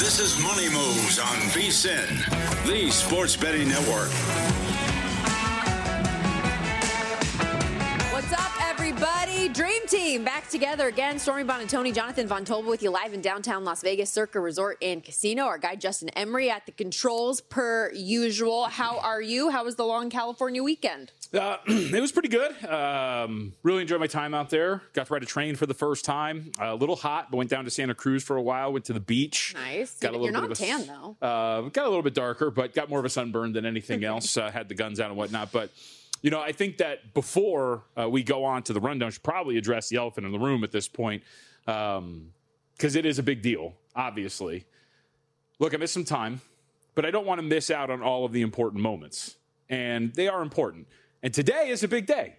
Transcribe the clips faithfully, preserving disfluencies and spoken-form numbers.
This is Money Moves on V S I N, the Sports Betting Network. What's up, everybody? Dream Team back together again. Stormy Bonatoni, Jonathan Von Tobel with you live in downtown Las Vegas, Circa Resort and Casino. Our guy Justin Emery at the controls per usual. How are you? How was the long California weekend? Uh, it was pretty good. Um, really enjoyed my time out there. Got to ride a train for the first time. Uh, a little hot, but went down to Santa Cruz for a while. Went to the beach. Nice. Got a little You're not bit of a, tan, though. Uh, got a little bit darker, but got more of a sunburn than anything else. Uh, had the guns out and whatnot. But, you know, I think that before uh, we go on to the rundown, we should probably address the elephant in the room at this point, because um, it is a big deal, obviously. Look, I missed some time, but I don't want to miss out on all of the important moments. And they are important. And today is a big day.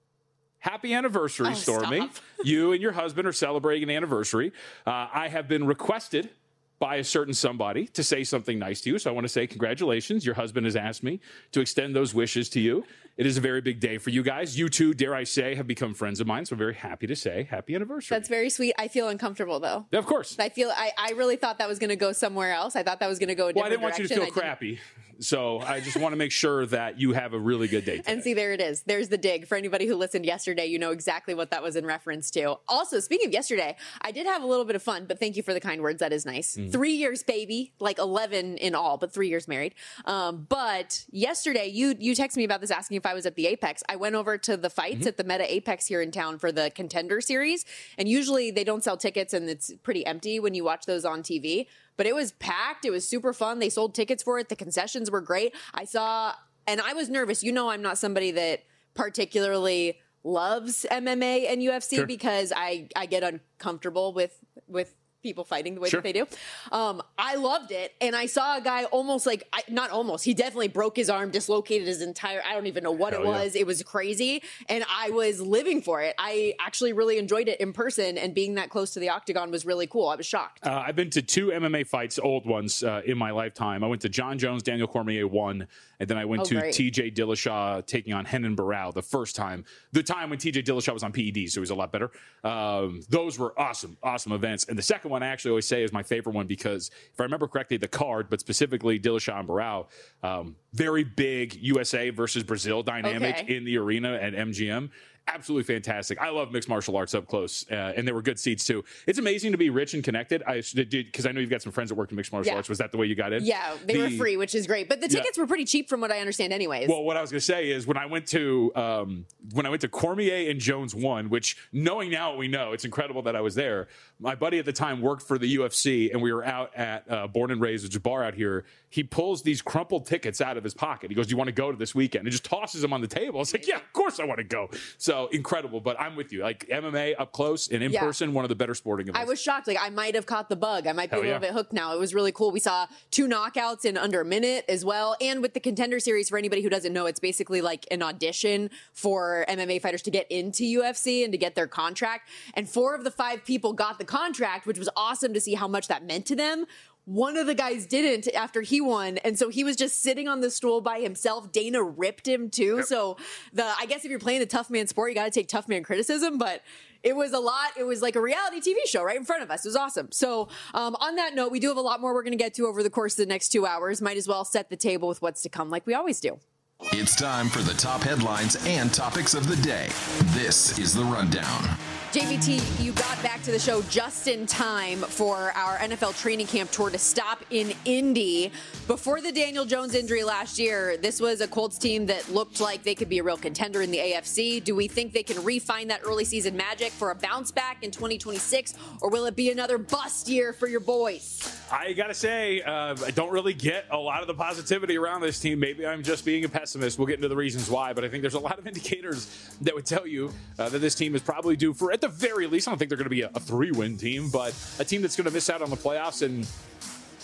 Happy anniversary, oh, Stormy. Stop. You and your husband are celebrating an anniversary. Uh, I have been requested by a certain somebody to say something nice to you. So I want to say congratulations. Your husband has asked me to extend those wishes to you. It is a very big day for you guys. You two, dare I say, have become friends of mine. So I'm very happy to say happy anniversary. That's very sweet. I feel uncomfortable, though. Yeah, of course. I feel I, I really thought that was going to go somewhere else. I thought that was going to go a different Well, I didn't want you to direction. feel crappy. So I just want to make sure that you have a really good day today. And see, there it is. There's the dig. For anybody who listened yesterday, you know exactly what that was in reference to. Also, speaking of yesterday, I did have a little bit of fun, but thank you for the kind words. That is nice. Mm. Three years, baby, like eleven in all, but three years married. Um, but yesterday, you you texted me about this, asking if I was at the Apex. I went over to the fights mm-hmm. at the Meta Apex here in town for the Contender Series. And usually they don't sell tickets and it's pretty empty when you watch those on T V. But it was packed. It was super fun. They sold tickets for it. The concessions were great. I saw, and I was nervous. You know, I'm not somebody that particularly loves M M A and U F C sure. because I, I get uncomfortable with, with people fighting the way sure. that they do. Um, I loved it. And I saw a guy almost like, I, not almost, he definitely broke his arm, dislocated his entire, I don't even know what Hell it was. Yeah. It was crazy. And I was living for it. I actually really enjoyed it in person, and being that close to the octagon was really cool. I was shocked. Uh, I've been to two M M A fights, old ones, uh, in my lifetime. I went to John Jones, Daniel Cormier one, and then I went oh, to great. T J Dillashaw taking on Renan Barão the first time. The time when T J Dillashaw was on P E Ds, so he was a lot better. Um, those were awesome, awesome events. And the second one I actually always say is my favorite one because, if I remember correctly, the card, but specifically Dillashaw and Barão, um, very big U S A versus Brazil dynamic okay. in the arena at M G M. Absolutely fantastic. I love mixed martial arts up close, uh, and there were good seats too. It's amazing to be rich and connected. I did because I know you've got some friends that work in mixed martial yeah. arts. Was that the way you got in? Yeah, they the, were free, which is great. But the tickets yeah. were pretty cheap, from what I understand, anyways. Well, what I was going to say is when I went to um, when I went to Cormier and Jones one, which knowing now what we know, it's incredible that I was there. My buddy at the time worked for the U F C, and we were out at uh, Born and Raised, which is a bar out here. He pulls these crumpled tickets out of his pocket. He goes, "Do you want to go to this weekend?" And just tosses them on the table. I was like, "Yeah, of course I want to go." So incredible. But I'm with you. Like M M A up close and in yeah. person, one of the better sporting events. I was shocked. Like I might have caught the bug. I might be Hell a little yeah. bit hooked now. It was really cool. We saw two knockouts in under a minute as well. And with the Contender Series, for anybody who doesn't know, it's basically like an audition for M M A fighters to get into U F C and to get their contract. And four of the five people got the contract, which was awesome to see how much that meant to them. One of the guys didn't after he won, and so he was just sitting on the stool by himself. Dana ripped him too. Yep. So the I guess if you're playing the tough man sport, you got to take tough man criticism, but it was a lot. It was like a reality T V show right in front of us. It was awesome. So um, on that note, we do have a lot more we're going to get to over the course of the next two hours. Might as well set the table with what's to come like we always do. It's time for the top headlines and topics of the day. This is The Rundown. J V T, you got back to the show just in time for our N F L training camp tour to stop in Indy. Before the Daniel Jones injury last year, this was a Colts team that looked like they could be a real contender in the A F C. Do we think they can refine that early season magic for a bounce back in twenty twenty-six, or will it be another bust year for your boys? I got to say, uh, I don't really get a lot of the positivity around this team. Maybe I'm just being a pessimist. We'll get into the reasons why, but I think there's a lot of indicators that would tell you uh, that this team is probably due for, at the very least, I don't think they're going to be a, a three-win team, but a team that's going to miss out on the playoffs. And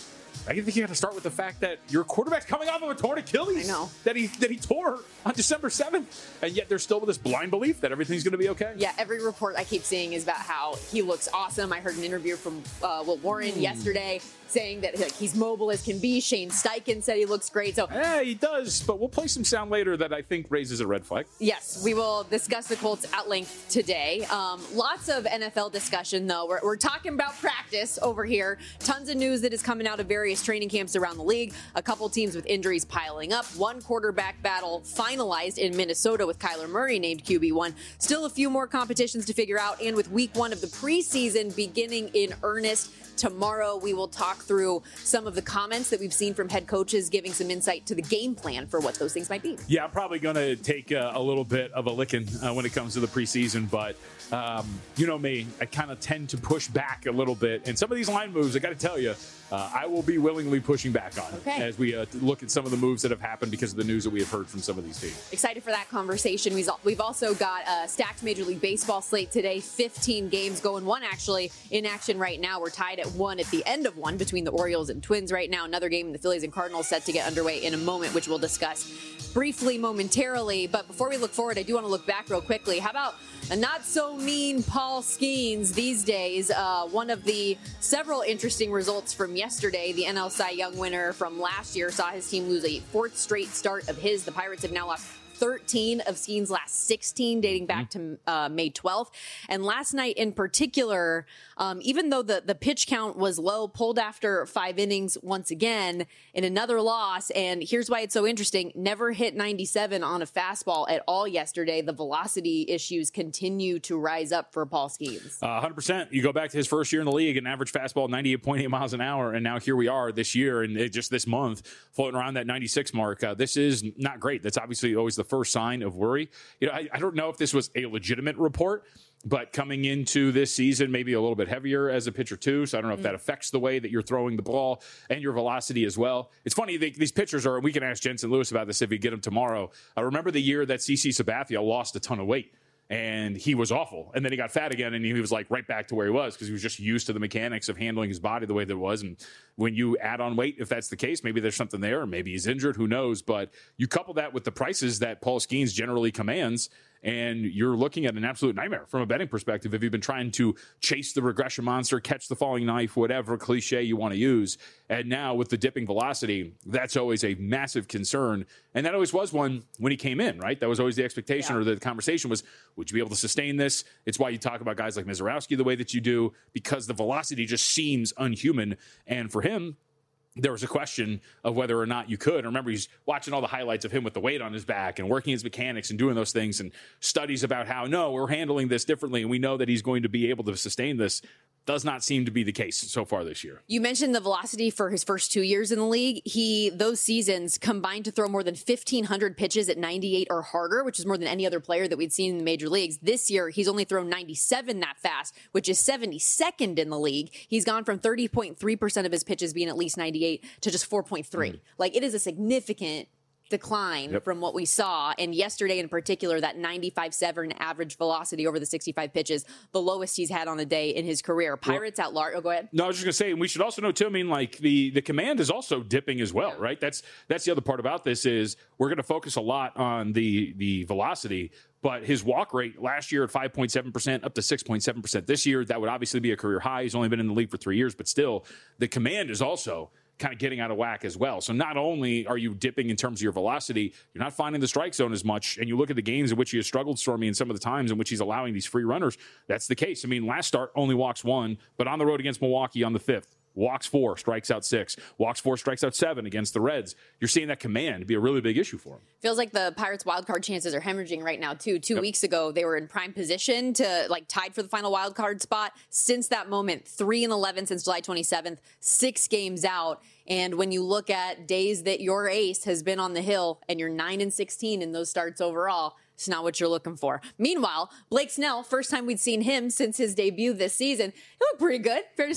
I think you got to start with the fact that your quarterback's coming off of a torn Achilles. I know. That he that he tore on December seventh, and yet there's still this blind belief that everything's going to be okay. Yeah, every report I keep seeing is about how he looks awesome. I heard an interview from uh, Will Warren mm. yesterday saying that like, he's mobile as can be. Shane Steichen said he looks great. So yeah, he does, but we'll play some sound later that I think raises a red flag. Yes, we will discuss the Colts at length today. Um, lots of N F L discussion, though. We're, we're talking about practice over here. Tons of news that is coming out of various training camps around the league. A couple teams with injuries piling up. One quarterback battle finalized in Minnesota with Kyler Murray named Q B one. Still a few more competitions to figure out. And with week one of the preseason beginning in earnest tomorrow, we will talk through some of the comments that we've seen from head coaches giving some insight to the game plan for what those things might be. Yeah, I'm probably going to take uh, a little bit of a licking uh, when it comes to the preseason, but um, you know me, I kind of tend to push back a little bit. And some of these line moves, I got to tell you, uh, I will be willingly pushing back on okay. as we uh, look at some of the moves that have happened because of the news that we have heard from some of these teams. Excited for that conversation. We've also got a stacked Major League Baseball slate today, fifteen games going, one actually in action right now. We're tied at one at the end of one between the Orioles and Twins right now. Another game in the Phillies and Cardinals set to get underway in a moment, which we'll discuss briefly momentarily. But before we look forward, I do want to look back real quickly. How about a not so mean Paul Skeens these days? Uh, one of the several interesting results from yesterday, the N L Cy Young winner from last year saw his team lose a fourth straight start of his. The Pirates have now lost thirteen of Skeens' last sixteen, dating back mm-hmm. to uh, May twelfth. And last night in particular, um, even though the, the pitch count was low, pulled after five innings once again in another loss. And here's why it's so interesting. Never hit ninety-seven on a fastball at all yesterday. The velocity issues continue to rise up for Paul Skeens. Uh, one hundred percent. You go back to his first year in the league, an average fastball ninety-eight point eight miles an hour. And now here we are this year and it, just this month floating around that ninety-six mark. Uh, this is not great. That's obviously always the first sign of worry. You know, I, I don't know if this was a legitimate report, but coming into this season, maybe a little bit heavier as a pitcher too. So I don't know if that affects the way that you're throwing the ball and your velocity as well. It's funny, they, these pitchers are, we can ask Jensen Lewis about this if we get him tomorrow. I remember the year that CeCe Sabathia lost a ton of weight. And he was awful. And then he got fat again, and he was like right back to where he was because he was just used to the mechanics of handling his body the way that it was. And when you add on weight, if that's the case, maybe there's something there, or maybe he's injured, who knows? But you couple that with the prices that Paul Skeens generally commands, and you're looking at an absolute nightmare from a betting perspective if you've been trying to chase the regression monster, catch the falling knife, whatever cliche you want to use. And now with the dipping velocity, that's always a massive concern. And that always was one when he came in, right? That was always the expectation yeah. or the conversation was, would you be able to sustain this? It's why you talk about guys like Mizorowski the way that you do, because the velocity just seems unhuman. And for him, there was a question of whether or not you could. I remember he's watching all the highlights of him with the weight on his back and working his mechanics and doing those things and studies about how, no, we're handling this differently and we know that he's going to be able to sustain this. Does not seem to be the case so far this year. You mentioned the velocity for his first two years in the league. He, those seasons combined to throw more than fifteen hundred pitches at ninety-eight or harder, which is more than any other player that we'd seen in the major leagues. This year, he's only thrown ninety-seven that fast, which is seventy-second in the league. He's gone from thirty point three percent of his pitches being at least ninety-eight to just four point three. Mm. Like, it is a significant decline yep. from what we saw. And yesterday in particular, that ninety-five point seven average velocity over the sixty-five pitches, the lowest he's had on a day in his career. Pirates well, at large. Oh, go ahead. No, I was just going to say, and we should also know, too, I mean, like the, the command is also dipping as well, yeah. right? That's that's the other part about this is we're going to focus a lot on the the velocity, but his walk rate last year at five point seven percent up to six point seven percent this year, that would obviously be a career high. He's only been in the league for three years, but still, the command is also kind of getting out of whack as well. So not only are you dipping in terms of your velocity, you're not finding the strike zone as much. And you look at the games in which he has struggled, Stormy, and some of the times in which he's allowing these free runners, that's the case. I mean, last start only walks one, but on the road against Milwaukee on the fifth, walks four, strikes out six, walks four, strikes out seven against the Reds. You're seeing that command be a really big issue for him. Feels like the Pirates wildcard chances are hemorrhaging right now, too. Two yep. weeks ago, they were in prime position to, like, tied for the final wildcard spot. Since that moment, three and eleven since July twenty-seventh, six games out. And when you look at days that your ace has been on the hill and you're nine and sixteen in those starts overall, it's not what you're looking for. Meanwhile, Blake Snell, first time we'd seen him since his debut this season, he looked pretty good, fair to say?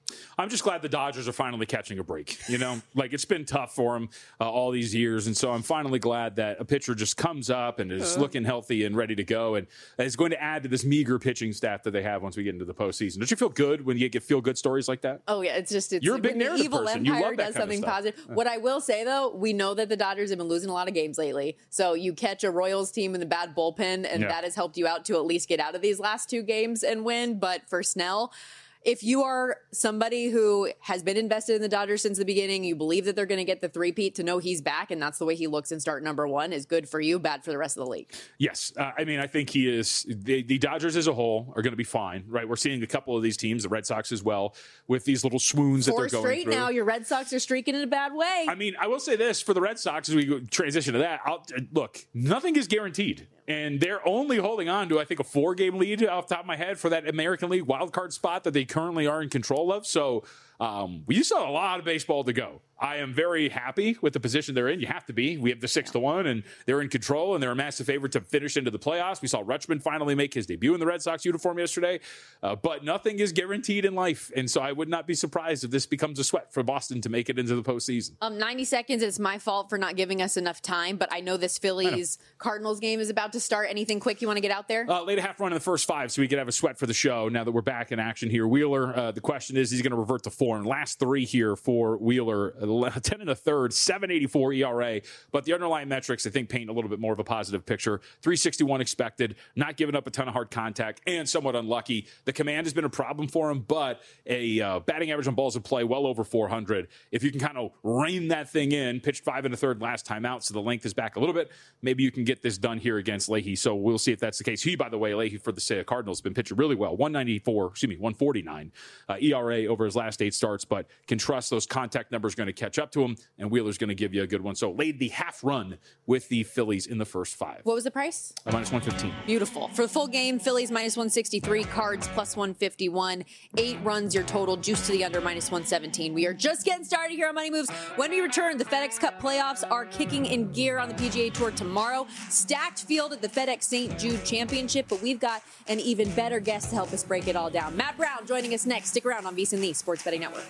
I'm just glad the Dodgers are finally catching a break. You know, like it's been tough for them uh, all these years. And so I'm finally glad that a pitcher just comes up and is uh. looking healthy and ready to go and is going to add to this meager pitching staff that they have once we get into the postseason. Don't you feel good when you get feel good stories like that? Oh, yeah. It's just, it's, you're a big when the narrative evil person. You empire love that does kind something of stuff. positive. What I will say, though, we know that the Dodgers have been losing a lot of games lately. So you catch a Royals team in the bad bullpen, and yeah. that has helped you out to at least get out of these last two games and win. But for Snell, if you are somebody who has been invested in the Dodgers since the beginning, you believe that they're going to get the three-peat, to know he's back, and that's the way he looks in start number one is good for you, bad for the rest of the league. Yes. Uh, I mean, I think he is. The, the Dodgers as a whole are going to be fine, right? We're seeing a couple of these teams, the Red Sox as well, with these little swoons Four that they're going straight through. now, your Red Sox are streaking in a bad way. I mean, I will say this for the Red Sox as we go, transition to that. I'll, look, nothing is guaranteed. And they're only holding on to, I think, a four-game lead off the top of my head for that American League wildcard spot that they currently are in control of. So um, we still have a lot of baseball to go. I am very happy with the position they're in. You have to be. We have the six to one, and they're in control, and they're a massive favorite to finish into the playoffs. We saw Rutschman finally make his debut in the Red Sox uniform yesterday, uh, but nothing is guaranteed in life, and so I would not be surprised if this becomes a sweat for Boston to make it into the postseason. Um, ninety seconds. It's my fault for not giving us enough time, but I know this Phillies Cardinals game is about to start. Anything quick you want to get out there? Uh, late a half run in the first five, so we could have a sweat for the show now that we're back in action here. Wheeler, uh, the question is, he's going to revert to form. Last three here for Wheeler, ten and a third, seven eighty-four E R A, but the underlying metrics, I think, paint a little bit more of a positive picture. three sixty-one expected, not giving up a ton of hard contact, and somewhat unlucky. The command has been a problem for him, but a uh, batting average on balls in play well over four hundred. If you can kind of rein that thing in, pitched five and a third last time out, so the length is back a little bit, maybe you can get this done here against Leahy. So we'll see if that's the case. He, by the way, Leahy for the Say Cardinals, has been pitching really well. one ninety-four, excuse me, one forty-nine uh, E R A over his last eight starts, but can trust those contact numbers going to catch up to him, and Wheeler's going to give you a good one. So laid the half run with the Phillies in the first five. What was the price? A minus one fifteen. Beautiful. For the full game, Phillies minus one sixty-three, Cards plus one fifty-one. Eight runs your total, juice to the under minus one seventeen. We are just getting started here on Money Moves. When we return, the FedEx Cup playoffs are kicking in gear on the P G A Tour tomorrow. Stacked field at the FedEx Saint Jude Championship, but we've got an even better guest to help us break it all down. Matt Brown joining us next. Stick around on VSiN, the Sports Betting Network.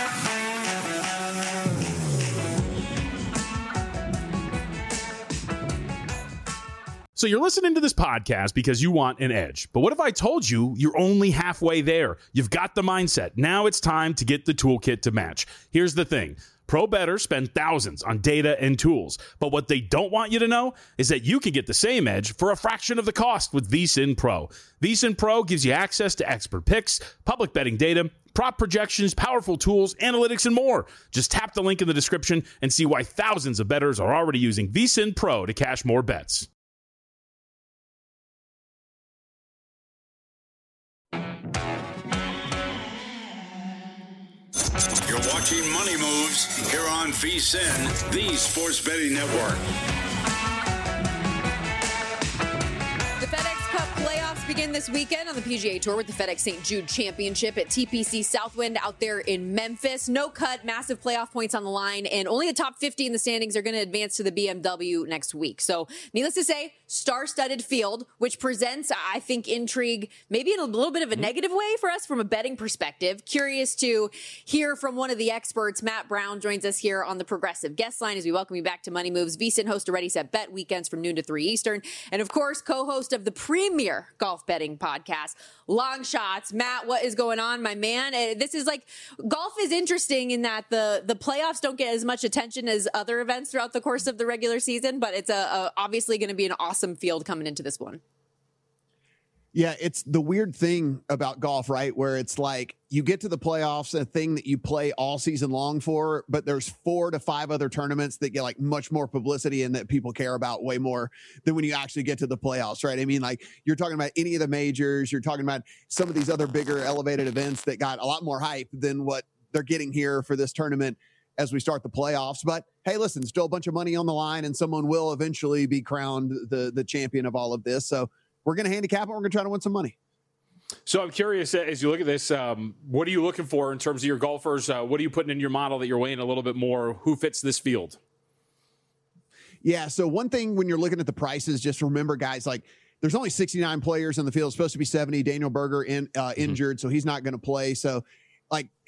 So you're listening to this podcast because you want an edge. But what if I told you you're only halfway there? You've got the mindset. Now it's time to get the toolkit to match. Here's the thing. Pro bettors spend thousands on data and tools. But what they don't want you to know is that you can get the same edge for a fraction of the cost with VSiN Pro. VSiN Pro gives you access to expert picks, public betting data, prop projections, powerful tools, analytics, and more. Just tap the link in the description and see why thousands of bettors are already using VSiN Pro to cash more bets. You're watching Money Moves here on VSiN, the Sports Betting Network. The FedEx Cup playoffs begin this weekend on the P G A Tour with the FedEx Saint Jude Championship at T P C Southwind out there in Memphis. No cut, massive playoff points on the line, and only the top fifty in the standings are going to advance to the B M W next week. So, needless to say, star-studded field, which presents, I think, intrigue maybe in a little bit of a negative way for us from a betting perspective. Curious to hear from one of the experts. Matt Brown joins us here on the Progressive Guest Line as we welcome you back to Money Moves. VSiN host of Ready, Set, Bet weekends from noon to three Eastern. And, of course, co-host of the premier golf betting podcast, Long Shots. Matt, what is going on, my man? This is like, golf is interesting in that the, the playoffs don't get as much attention as other events throughout the course of the regular season, but it's a, a obviously going to be an awesome field coming into this one. Yeah, it's the weird thing about golf, right? Where it's like you get to the playoffs, a thing that you play all season long for, but there's four to five other tournaments that get like much more publicity and that people care about way more than when you actually get to the playoffs, right? I mean, like you're talking about any of the majors, you're talking about some of these other bigger elevated events that got a lot more hype than what they're getting here for this tournament as we start the playoffs. But hey, listen, still a bunch of money on the line and someone will eventually be crowned the, the champion of all of this. So we're going to handicap it. We're going to try to win some money. So I'm curious, as you look at this, um, what are you looking for in terms of your golfers? Uh, what are you putting in your model that you're weighing a little bit more? Who fits this field? Yeah. So one thing when you're looking at the prices, just remember, guys, like there's only sixty-nine players in the field. It's supposed to be seventy. Daniel Berger in, uh, injured, mm-hmm. so he's not going to play. So like it's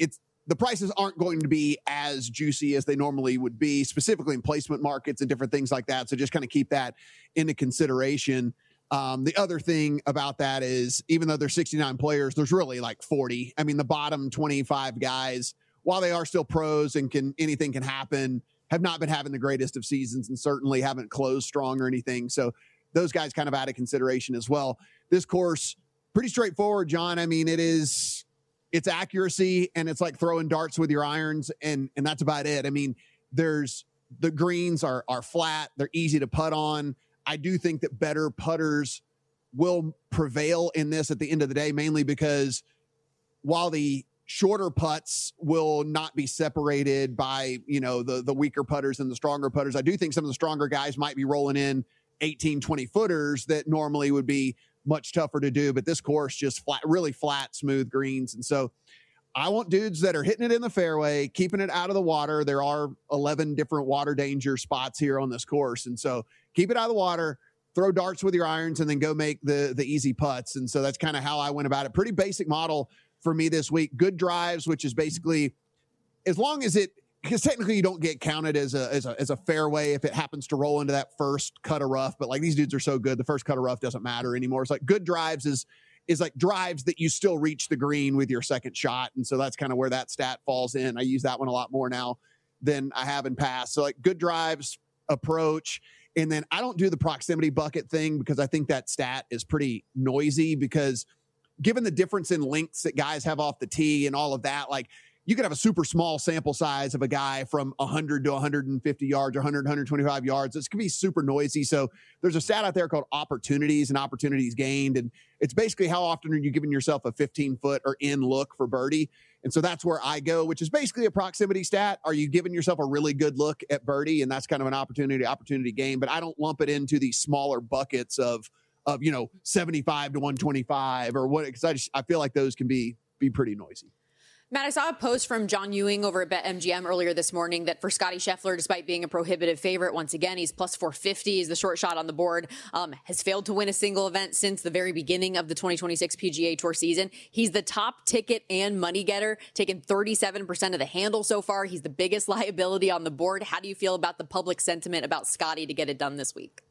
the prices aren't going to be as juicy as they normally would be, specifically in placement markets and different things like that. So just kind of keep that into consideration. Um, the other thing about that is, even though there's sixty-nine players, there's really like forty. I mean, the bottom twenty-five guys, while they are still pros and can anything can happen, have not been having the greatest of seasons and certainly haven't closed strong or anything. So those guys kind of out of consideration as well. This course, pretty straightforward, John. I mean, it is, it's accuracy and it's like throwing darts with your irons, and and that's about it. I mean, there's the greens are are flat. They're easy to putt on. I do think that better putters will prevail in this at the end of the day, mainly because while the shorter putts will not be separated by, you know, the, the weaker putters and the stronger putters, I do think some of the stronger guys might be rolling in eighteen, twenty footers that normally would be much tougher to do. But this course just flat, really flat, smooth greens. And so I want dudes that are hitting it in the fairway, keeping it out of the water. There are eleven different water danger spots here on this course. And so keep it out of the water, throw darts with your irons, and then go make the, the easy putts. And so that's kind of how I went about it. Pretty basic model for me this week. Good drives, which is basically, as long as it, because technically you don't get counted as a, as a, as a fairway if it happens to roll into that first cut of rough. But like, these dudes are so good, the first cut of rough doesn't matter anymore. It's like good drives is, is like drives that you still reach the green with your second shot. And so that's kind of where that stat falls in. I use that one a lot more now than I have in past. So like good drives, approach. And then I don't do the proximity bucket thing because I think that stat is pretty noisy, because given the difference in lengths that guys have off the tee and all of that, like you could have a super small sample size of a guy from one hundred to one hundred fifty yards or one hundred, one hundred twenty-five yards. It's going to be super noisy. So there's a stat out there called opportunities and opportunities gained. And it's basically how often are you giving yourself a fifteen foot or in look for birdie? And so that's where I go, which is basically a proximity stat. Are you giving yourself a really good look at birdie? And that's kind of an opportunity, opportunity game. But I don't lump it into these smaller buckets of, of, you know, seventy-five to one twenty-five or what, because I just, I feel like those can be, be pretty noisy. Matt, I saw a post from John Ewing over at BetMGM earlier this morning that for Scottie Scheffler, despite being a prohibitive favorite, once again, he's plus four fifty. He's the short shot on the board, um, has failed to win a single event since the very beginning of the twenty twenty-six P G A Tour season. He's the top ticket and money getter, taking thirty-seven percent of the handle so far. He's the biggest liability on the board. How do you feel about the public sentiment about Scottie to get it done this week?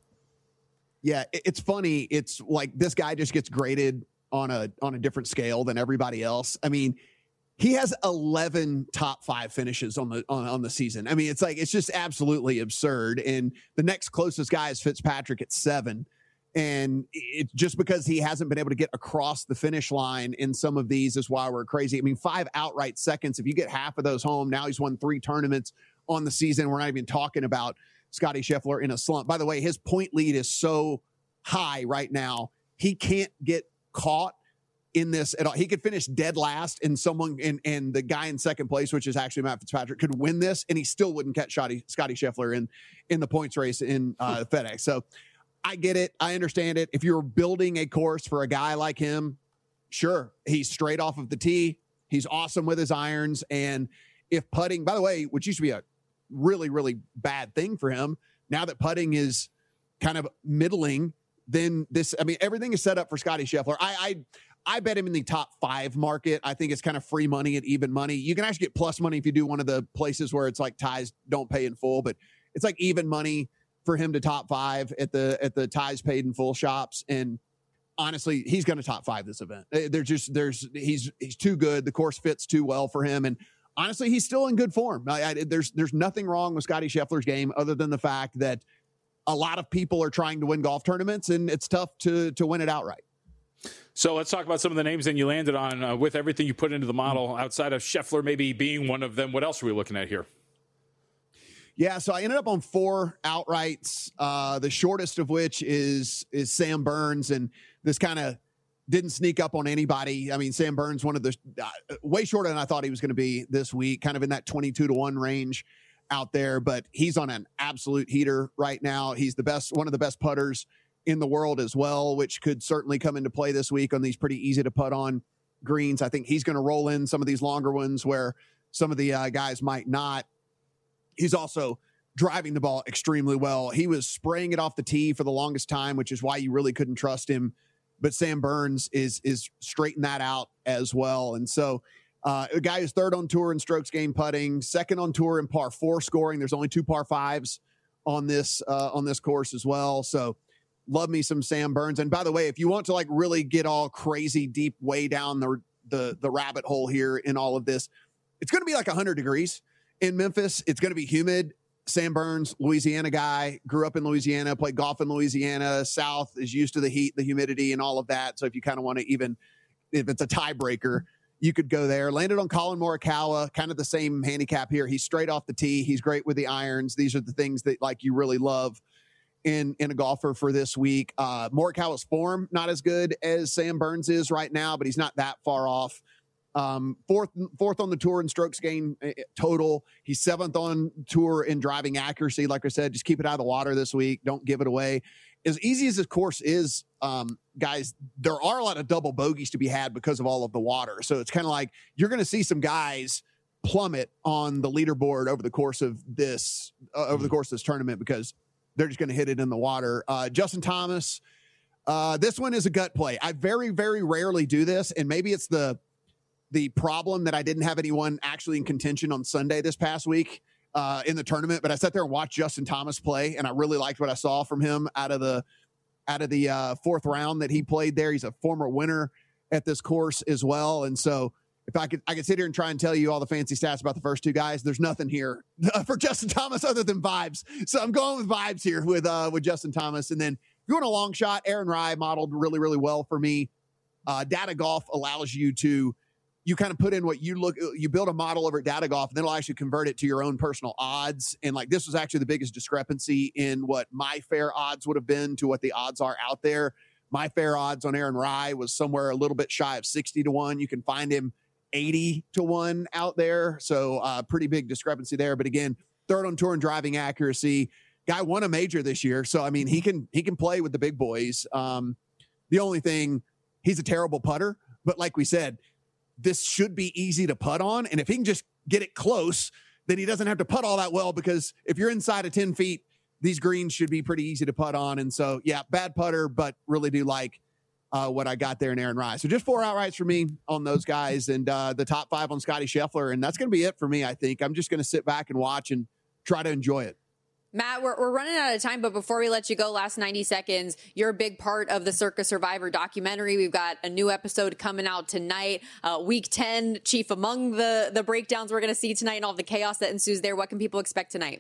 Yeah, it's funny. It's like this guy just gets graded on a on a different scale than everybody else. I mean, he has eleven top five finishes on the on, on the season. I mean, it's like, it's just absolutely absurd. And the next closest guy is Fitzpatrick at seven. And it's just because he hasn't been able to get across the finish line in some of these is why we're crazy. I mean, five outright seconds. If you get half of those home, now he's won three tournaments on the season. We're not even talking about Scottie Scheffler in a slump. By the way, his point lead is so high right now. He can't get caught in this at all. He could finish dead last, and someone and and the guy in second place, which is actually Matt Fitzpatrick, could win this, and he still wouldn't catch Scottie, Scottie Scheffler in in the points race in uh, FedEx. So I get it. I understand it. If you're building a course for a guy like him, sure, he's straight off of the tee. He's awesome with his irons, and if putting, by the way, which used to be a really really bad thing for him, now that putting is kind of middling, then this, I mean, everything is set up for Scottie Scheffler. I. I I bet him in the top five market. I think it's kind of free money at even money. You can actually get plus money if you do one of the places where it's like ties don't pay in full, but it's like even money for him to top five at the at the ties paid in full shops. And honestly, he's going to top five this event. There's just there's he's he's too good. The course fits too well for him, and honestly, he's still in good form. I, I, there's there's nothing wrong with Scottie Scheffler's game other than the fact that a lot of people are trying to win golf tournaments, and it's tough to to win it outright. So let's talk about some of the names that you landed on uh, with everything you put into the model outside of Scheffler maybe being one of them. What else are we looking at here? Yeah, so I ended up on four outrights, uh, the shortest of which is is Sam Burns, and this kind of didn't sneak up on anybody. I mean, Sam Burns, one of the uh, way shorter than I thought he was going to be this week, kind of in that twenty-two to one range out there, but he's on an absolute heater right now. He's the best, one of the best putters in the world as well, which could certainly come into play this week on these pretty easy to putt on greens. I think he's going to roll in some of these longer ones where some of the uh, guys might not. He's also driving the ball extremely well. He was spraying it off the tee for the longest time, which is why you really couldn't trust him. But Sam Burns is, is straighten that out as well. And so Uh, a guy who's third on tour in strokes gained putting, second on tour in par four scoring. There's only two par fives on this uh, on this course as well. So love me some Sam Burns. And by the way, if you want to like really get all crazy deep way down the the the rabbit hole here in all of this, it's going to be like one hundred degrees in Memphis. It's going to be humid. Sam Burns, Louisiana guy, grew up in Louisiana, played golf in Louisiana. South is used to the heat, the humidity, and all of that. So if you kind of want to even, if it's a tiebreaker, you could go there. Landed on Colin Morikawa, kind of the same handicap here. He's straight off the tee. He's great with the irons. These are the things that like you really love in, in a golfer for this week. Uh, Morikawa's form, not as good as Sam Burns is right now, but he's not that far off. Um, fourth, fourth on the tour in strokes gained total. He's seventh on tour in driving accuracy. Like I said, just keep it out of the water this week. Don't give it away. As easy as this course is, um, guys, there are a lot of double bogeys to be had because of all of the water. So it's kind of like you're going to see some guys plummet on the leaderboard over the course of this, uh, over the course of this tournament because they're just going to hit it in the water. Uh, Justin Thomas, uh, this one is a gut play. I very, very rarely do this, and maybe it's the the problem that I didn't have anyone actually in contention on Sunday this past week uh, in the tournament, but I sat there and watched Justin Thomas play, and I really liked what I saw from him out of the out of the uh, fourth round that he played there. He's a former winner at this course as well, and so if I could, I could sit here and try and tell you all the fancy stats about the first two guys. There's nothing here for Justin Thomas other than vibes. So I'm going with vibes here with uh, with Justin Thomas, and then if you want a long shot, Aaron Rai modeled really, really well for me. Uh, Data Golf allows you to you kind of put in what you look, you build a model over at Data Golf, and then it'll actually convert it to your own personal odds. And like, this was actually the biggest discrepancy in what my fair odds would have been to what the odds are out there. My fair odds on Aaron Rai was somewhere a little bit shy of sixty to one. You can find him eighty to one out there. So uh pretty big discrepancy there. But again, third on tour in driving accuracy. Guy won a major this year. So, I mean, he can, he can play with the big boys. Um, the only thing, he's a terrible putter, but like we said, this should be easy to putt on. And if he can just get it close, then he doesn't have to putt all that well, because if you're inside of ten feet, these greens should be pretty easy to putt on. And so, yeah, bad putter, but really do like uh, what I got there in Aaron Rai. So just four outrights for me on those guys, and uh, the top five on Scotty Scheffler. And that's going to be it for me, I think. I'm just going to sit back and watch and try to enjoy it. Matt, we're, we're running out of time, but before we let you go, last ninety seconds, you're a big part of the Circa Survivor documentary. We've got a new episode coming out tonight. Uh, week ten, chief among the, the breakdowns we're going to see tonight and all the chaos that ensues there. What can people expect tonight?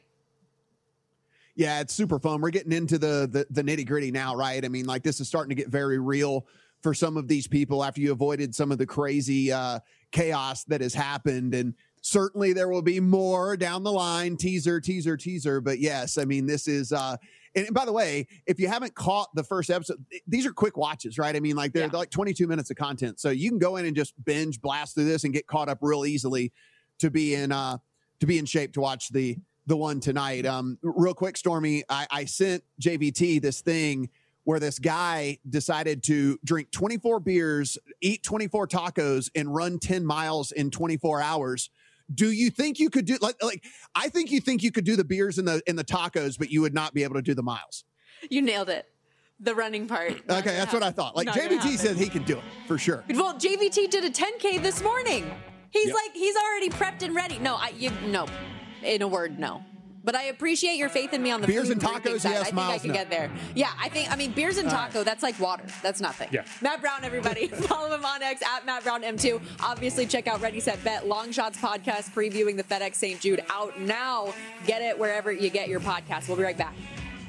Yeah, it's super fun. We're getting into the the, the nitty gritty now, right? I mean, like, this is starting to get very real for some of these people after you avoided some of the crazy uh, chaos that has happened. And certainly there will be more down the line, teaser, teaser, teaser. But yes, I mean, this is, uh, and, and by the way, if you haven't caught the first episode, these are quick watches, right? I mean, like they're, yeah. they're like twenty-two minutes of content. So you can go in and just binge blast through this and get caught up real easily to be in, uh, to be in shape to watch the, the one tonight. Um, real quick, Stormy, I, I sent J V T this thing where this guy decided to drink twenty-four beers, eat twenty-four tacos, and run ten miles in twenty-four hours. Do you think you could do like, like, I think you think you could do the beers and the, and the tacos, but you would not be able to do the miles. You nailed it. The running part. Okay. That's happen. What I thought. Like, J V T said he could do it for sure. Well, J V T did a ten K this morning. He's yep. like, he's already prepped and ready. No, I, you, no, in a word, no. But I appreciate your faith in me on the beers food and tacos. Side. Yes, I think miles, I can no. get there. Yeah, I think. I mean, beers and taco. Right. That's like water. That's nothing. Yeah. Matt Brown, everybody, follow him on X at Matt Brown M two. Obviously, check out Ready Set Bet, Long Shots podcast previewing the FedEx Saint Jude out now. Get it wherever you get your podcast. We'll be right back.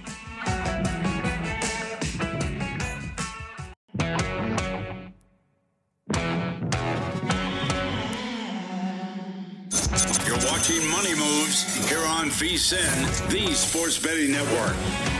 You're watching Money Moves here on V S I N, the Sports Betting Network.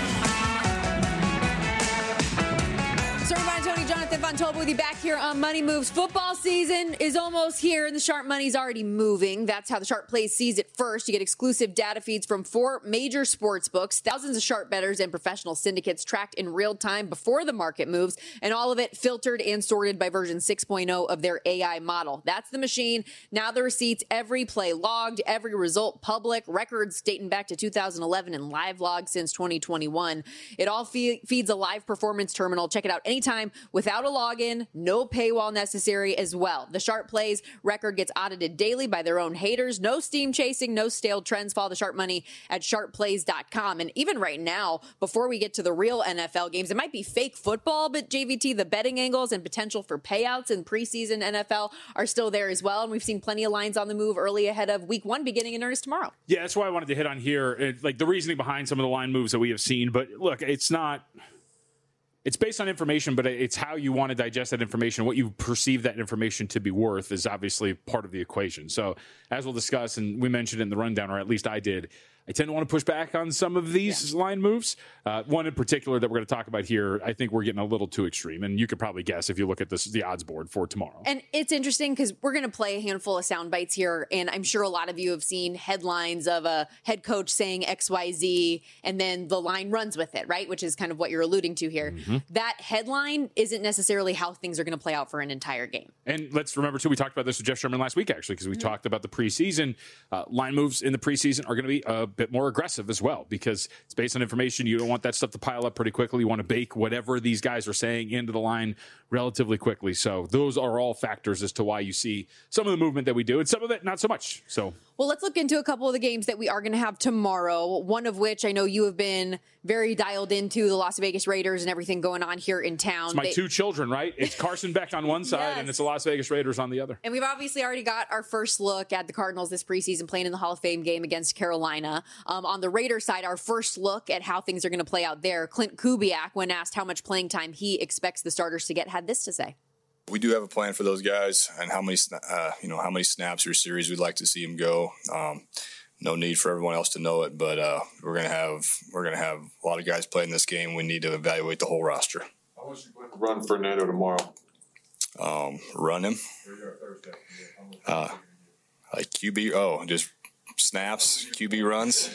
Sir Ryan Tony, Jonathan Von Tobel with you back here on Money Moves. Football season is almost here, and the sharp money's already moving. That's how the Sharp Plays sees it first. You get exclusive data feeds from four major sports books, thousands of sharp bettors and professional syndicates tracked in real time before the market moves, and all of it filtered and sorted by version six point oh of their A I model. That's the machine. Now the receipts, every play logged, every result public, records dating back to two thousand eleven and live logs since twenty twenty-one. It all fe- feeds a live performance terminal. Check it out anytime without without a login, no paywall necessary as well. The Sharp Plays record gets audited daily by their own haters. No steam chasing, no stale trends. Follow the Sharp Money at sharp plays dot com. And even right now, before we get to the real N F L games, it might be fake football, but J V T, the betting angles and potential for payouts in preseason N F L are still there as well. And we've seen plenty of lines on the move early ahead of week one beginning in earnest tomorrow. Yeah, that's why I wanted to hit on here, it, like the reasoning behind some of the line moves that we have seen. But look, it's not, it's based on information, but it's how you want to digest that information. What you perceive that information to be worth is obviously part of the equation. So as we'll discuss, and we mentioned it in the rundown, or at least I did, I tend to want to push back on some of these yeah. line moves. Uh, one in particular that we're going to talk about here, I think we're getting a little too extreme. And you could probably guess if you look at this, the odds board for tomorrow. And it's interesting because we're going to play a handful of sound bites here. And I'm sure a lot of you have seen headlines of a head coach saying X Y Z, and then the line runs with it, right? Which is kind of what you're alluding to here. Mm-hmm. That headline isn't necessarily how things are going to play out for an entire game. And let's remember, too, we talked about this with Jeff Sherman last week, actually, because we mm-hmm. talked about the preseason. Uh, line moves in the preseason are going to be a bit more aggressive as well, because it's based on information. You don't want that stuff to pile up pretty quickly. You want to bake whatever these guys are saying into the line relatively quickly. So those are all factors as to why you see some of the movement that we do, and some of it not so much. So, well, let's look into a couple of the games that we are going to have tomorrow. One of which I know you have been very dialed into, the Las Vegas Raiders and everything going on here in town. It's my they- two children, right? It's Carson Beck on one side yes. and it's the Las Vegas Raiders on the other. And we've obviously already got our first look at the Cardinals this preseason playing in the Hall of Fame game against Carolina. Um, on the Raiders side, our first look at how things are going to play out there. Clint Kubiak, when asked how much playing time he expects the starters to get, had this to say. We do have a plan for those guys and how many, uh, you know, how many snaps or series we'd like to see them go. Um, no need for everyone else to know it, but uh, we're gonna have we're gonna have a lot of guys playing this game. We need to evaluate the whole roster. How much you plan to run Fernando tomorrow? Um, run him. Uh, like Q B. Oh, just snaps, Q B runs.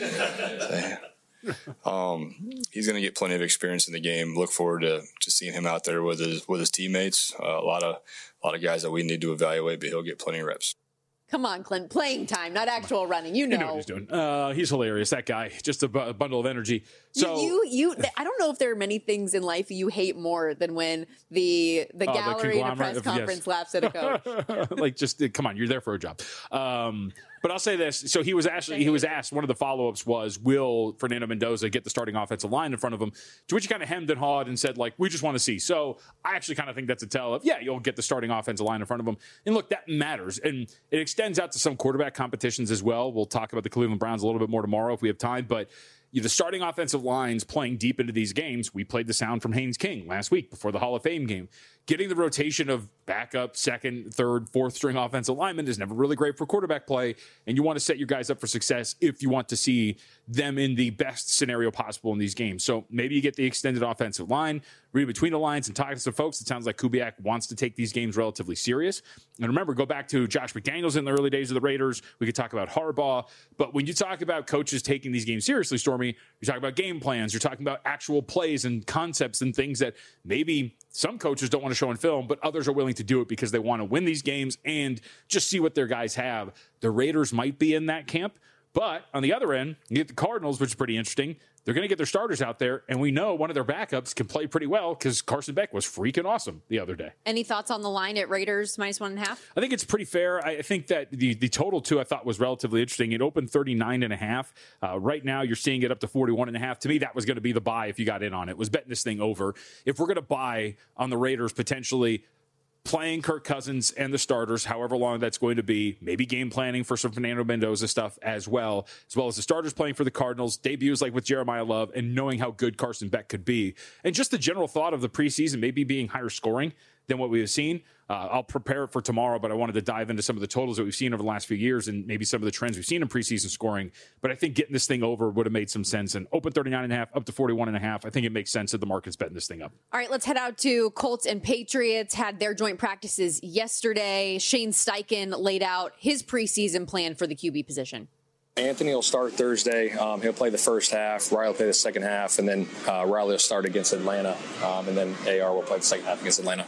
um, he's going to get plenty of experience in the game. Look forward to, to seeing him out there with his with his teammates. Uh, a lot of a lot of guys that we need to evaluate, but he'll get plenty of reps. Come on, Clint. Playing time, not actual running. You know, you know what he's doing. Uh, he's hilarious. That guy, just a, bu- a bundle of energy. So you, you, you, I don't know if there are many things in life you hate more than when the the oh, gallery the in a press of, conference yes. laughs at a coach. Like, just come on, you're there for a job. Um, But I'll say this. So he was actually, he was asked, one of the follow-ups was, will Fernando Mendoza get the starting offensive line in front of him? To which he kind of hemmed and hawed and said, like, we just want to see. So I actually kind of think that's a tell of, yeah, you'll get the starting offensive line in front of him. And look, that matters. And it extends out to some quarterback competitions as well. We'll talk about the Cleveland Browns a little bit more tomorrow if we have time. But the starting offensive lines playing deep into these games, we played the sound from Haynes King last week before the Hall of Fame game. Getting the rotation of backup, second, third, fourth string offensive linemen is never really great for quarterback play, and you want to set your guys up for success if you want to see them in the best scenario possible in these games. So maybe you get the extended offensive line, read between the lines and talk to some folks. It sounds like Kubiak wants to take these games relatively serious. And remember, go back to Josh McDaniels in the early days of the Raiders. We could talk about Harbaugh, but when you talk about coaches taking these games seriously, Stormy, you're talking about game plans, you're talking about actual plays and concepts and things that maybe some coaches don't want to show in film, but others are willing to do it because they want to win these games and just see what their guys have. The Raiders might be in that camp, but on the other end, you get the Cardinals, which is pretty interesting. They're going to get their starters out there, and we know one of their backups can play pretty well because Carson Beck was freaking awesome the other day. Any thoughts on the line at Raiders minus one and a half? I think it's pretty fair. I think that the, the total, too, I thought was relatively interesting. It opened thirty-nine and a half. Uh, right now, you're seeing it up to forty-one and a half. To me, that was going to be the buy if you got in on it, was betting this thing over. If we're going to buy on the Raiders potentially playing Kirk Cousins and the starters, however long that's going to be, maybe game planning for some Fernando Mendoza stuff as well, as well as the starters playing for the Cardinals, debuts like with Jeremiah Love, and knowing how good Carson Beck could be. And just the general thought of the preseason maybe being higher scoring than what we have seen. Uh, I'll prepare it for tomorrow, but I wanted to dive into some of the totals that we've seen over the last few years and maybe some of the trends we've seen in preseason scoring. But I think getting this thing over would have made some sense. And open thirty-nine and a half up to forty-one and a half. I think it makes sense that the market's betting this thing up. All right, let's head out to Colts and Patriots. Had their joint practices yesterday. Shane Steichen laid out his preseason plan for the Q B position. Anthony will start Thursday. Um, he'll play the first half. Riley will play the second half, and then uh, Riley will start against Atlanta, um, and then A R will play the second half against Atlanta.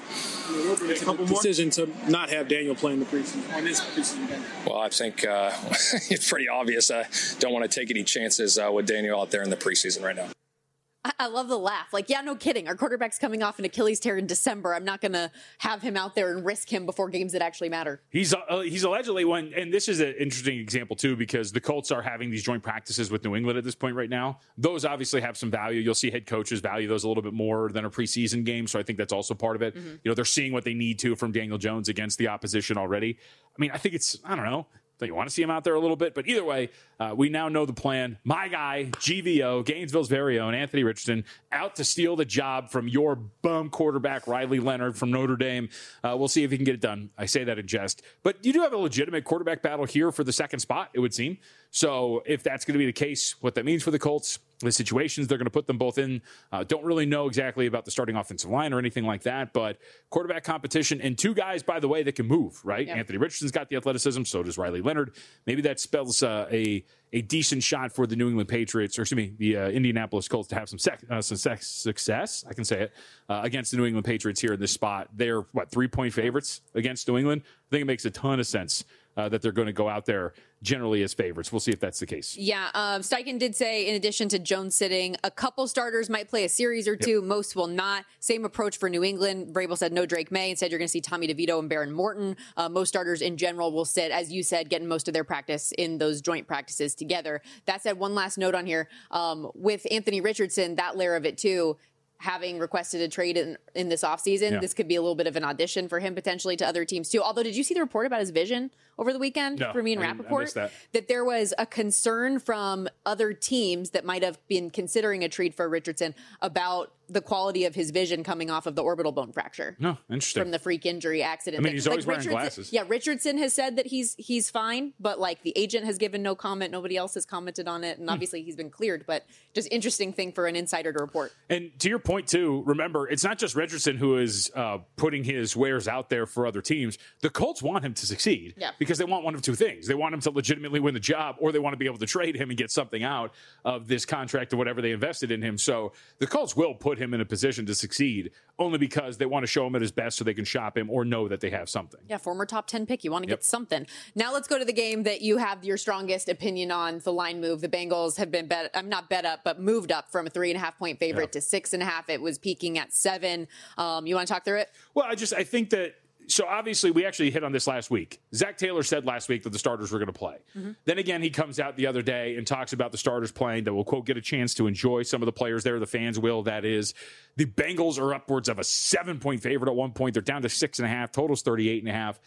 A couple decision to not have Daniel playing the preseason on this preseason game. Well, I think uh, it's pretty obvious. I don't want to take any chances uh, with Daniel out there in the preseason right now. I, I love the laugh. Like, yeah, no kidding. Our quarterback's coming off an Achilles tear in December. I'm not going to have him out there and risk him before games that actually matter. He's uh, he's allegedly one, and this is an interesting example too, because the Colts are having these joint practices with New England at this point right now. Those obviously have some value. You'll see head coaches value those a little bit more than a preseason game, so I think that's also part of it. Mm-hmm. You know, they're seeing what they need to from Daniel Jones against the opposition already. I mean, I think it's, I don't know, that you want to see him out there a little bit, but either way, uh, we now know the plan. My guy, G V O, Gainesville's very own Anthony Richardson, out to steal the job from your bum quarterback, Riley Leonard from Notre Dame. Uh, we'll see if he can get it done. I say that in jest. But you do have a legitimate quarterback battle here for the second spot, it would seem. So if that's going to be the case, what that means for the Colts, the situations they're going to put them both in, uh, don't really know exactly about the starting offensive line or anything like that, but quarterback competition and two guys, by the way, that can move, right? Yeah. Anthony Richardson's got the athleticism, so does Riley Leonard. Maybe that spells uh, a a decent shot for the New England Patriots, or excuse me, the uh, Indianapolis Colts to have some, sec- uh, some sec- success, I can say it, uh, against the New England Patriots here in this spot. They're, what, three-point favorites against New England? I think it makes a ton of sense uh, that they're going to go out there generally as favorites. We'll see if that's the case. Yeah, um, Steichen did say, in addition to Jones sitting, a couple starters might play a series or two. Yep. Most will not. Same approach for New England. Vrabel said no Drake May. Instead, you're going to see Tommy DeVito and Baron Morton. Uh, most starters in general will sit, as you said, getting most of their practice in those joint practices together. That said, one last note on here. Um, with Anthony Richardson, that layer of it too, having requested a trade in, in this offseason, yeah. this could be a little bit of an audition for him potentially to other teams too. Although, did you see the report about his vision over the weekend no, for me and I Rappaport? That. that there was a concern from other teams that might have been considering a trade for Richardson about the quality of his vision coming off of the orbital bone fracture. No, interesting. From the freak injury accident. I mean, he's like, always like wearing glasses. Yeah, Richardson has said that he's he's fine, but like the agent has given no comment. Nobody else has commented on it. And obviously he's been cleared, but just interesting thing for an insider to report. And to your point too, remember, it's not just Richardson who is uh, putting his wares out there for other teams. The Colts want him to succeed yeah. because they want one of two things. They want him to legitimately win the job, or they want to be able to trade him and get something out of this contract or whatever they invested in him. So the Colts will put him in a position to succeed only because they want to show him at his best so they can shop him or know that they have something. Yeah, former top ten pick. You want to yep. get something. Now let's go to the game that you have your strongest opinion on, the line move. The Bengals have been bet, I'm not bet up, but moved up from a three and a half point favorite yeah. to six and a half. It was peaking at seven. Um, you want to talk through it? Well, I just, I think that, so obviously we actually hit on this last week. Zach Taylor said last week that the starters were going to play. Mm-hmm. Then again, he comes out the other day and talks about the starters playing, that will, quote, get a chance to enjoy some of the players there. The fans will, that is. The Bengals are upwards of a seven-point favorite at one point. They're down to six and a half. Total's thirty-eight and a half.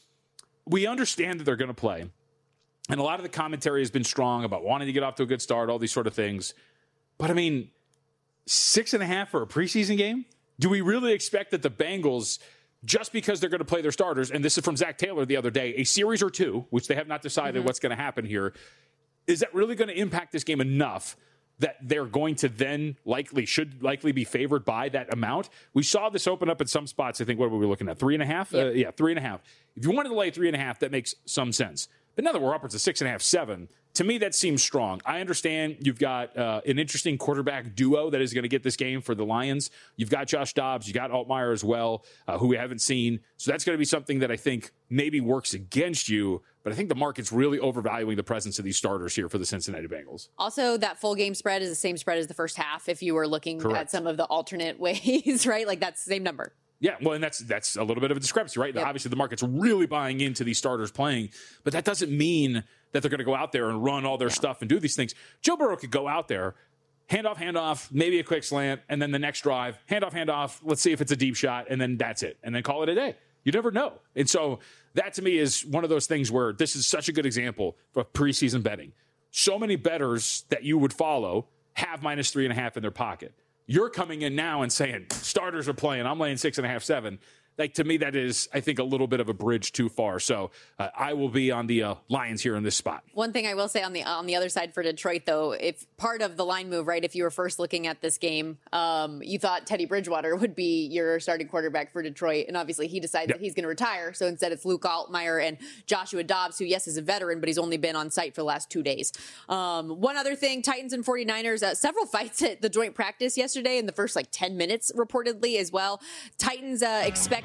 We understand that they're going to play. And a lot of the commentary has been strong about wanting to get off to a good start, all these sort of things. But, I mean, six and a half for a preseason game? Do we really expect that the Bengals, just because they're going to play their starters, and this is from Zach Taylor the other day, a series or two, which they have not decided mm-hmm. what's going to happen here, is that really going to impact this game enough that they're going to then likely, should likely be favored by that amount? We saw this open up at some spots. I think, what were we looking at? Three and a half? Yep. Uh, yeah, three and a half. If you wanted to lay three and a half, that makes some sense. But now that we're upwards of six and a half, seven, to me, that seems strong. I understand you've got uh, an interesting quarterback duo that is going to get this game for the Lions. You've got Josh Dobbs. You got Altmaier as well, uh, who we haven't seen. So that's going to be something that I think maybe works against you. But I think the market's really overvaluing the presence of these starters here for the Cincinnati Bengals. Also, that full game spread is the same spread as the first half if you were looking Correct. At some of the alternate ways, right? Like that's the same number. Yeah, well, and that's that's a little bit of a discrepancy, right? Yep. Obviously, the market's really buying into these starters playing, but that doesn't mean that they're going to go out there and run all their yeah. stuff and do these things. Joe Burrow could go out there, hand off, hand off, maybe a quick slant, and then the next drive, hand off, hand off, let's see if it's a deep shot, and then that's it, and then call it a day. You never know. And so that, to me, is one of those things where this is such a good example of preseason betting. So many bettors that you would follow have minus three and a half in their pocket. You're coming in now and saying, starters are playing, I'm laying six and a half, seven. Like, to me, that is, I think, a little bit of a bridge too far. So uh, I will be on the uh, Lions here in this spot. One thing I will say on the on the other side for Detroit, though, if part of the line move, right, if you were first looking at this game, um, you thought Teddy Bridgewater would be your starting quarterback for Detroit. And obviously he decides yep. that he's going to retire. So instead it's Luke Altmaier and Joshua Dobbs, who, yes, is a veteran, but he's only been on site for the last two days. Um, one other thing, Titans and 49ers, uh, several fights at the joint practice yesterday in the first like ten minutes reportedly as well. Titans uh, expect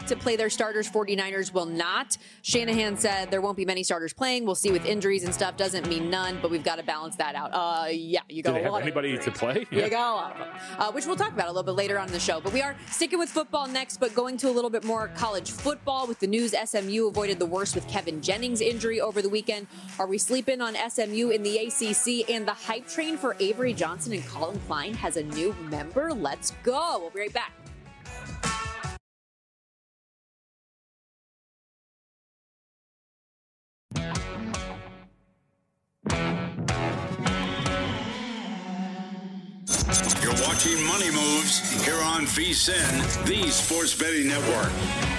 expect to play their starters. forty-niners will not. Shanahan said there won't be many starters playing. We'll see with injuries and stuff. Doesn't mean none, but we've got to balance that out. Uh, yeah, you got Do they a have lot anybody of to play? You got a lot of them, uh, which we'll talk about a little bit later on in the show. But we are sticking with football next, but going to a little bit more college football with the news. S M U avoided the worst with Kevin Jennings' injury over the weekend. Are we sleeping on S M U in the A C C? And the hype train for Avery Johnson and Colin Klein has a new member. Let's go. We'll be right back. You're watching Money Moves here on VSiN, the Sports Betting Network.